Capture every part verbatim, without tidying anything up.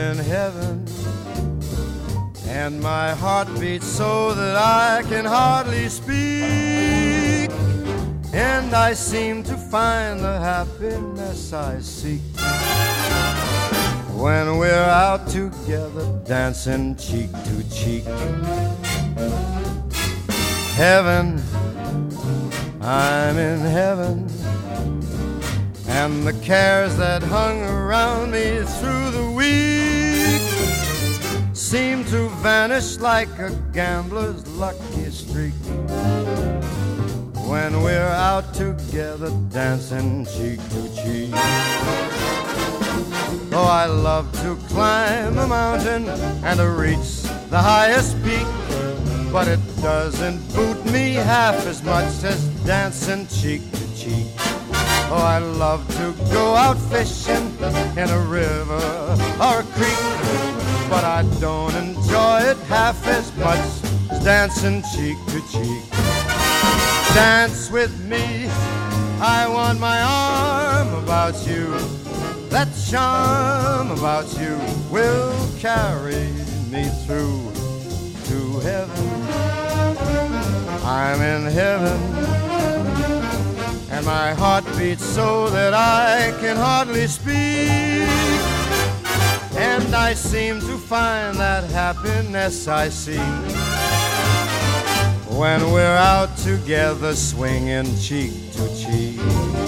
in heaven, and my heart beats so that I can hardly speak, and I seem to find the happiness I seek when we're out together dancing cheek to cheek. Heaven, I'm in heaven, and the cares that hung around me through the week seem to vanish like a gambler's lucky streak when we're out together dancing cheek to cheek. Oh, I love to climb a mountain and to reach the highest peak, but it doesn't boot me half as much as dancing cheek to cheek. Oh, I love to go out fishing in a river or a creek, but I don't enjoy it half as much as dancing cheek to cheek. Dance with me, I want my arm about you. That charm about you will carry me through to heaven. I'm in heaven, and my heart beats so that I can hardly speak, and I seem to find that happiness I seek when we're out together swinging cheek to cheek.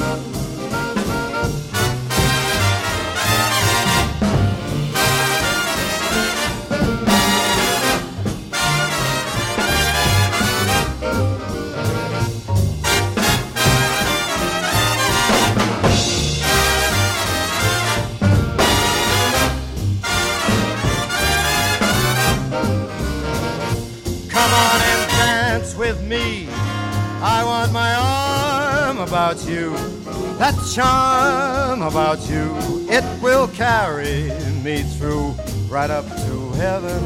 With me, I want my arm about you. That charm about you, it will carry me through right up to heaven.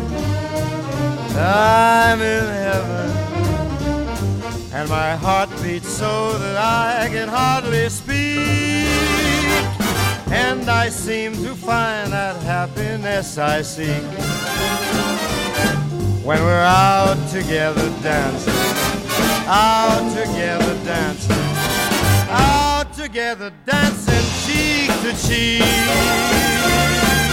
I'm in heaven, and my heart beats so that I can hardly speak, and I seem to find that happiness I seek when we're out together dancing, out together dancing, out together dancing cheek to cheek.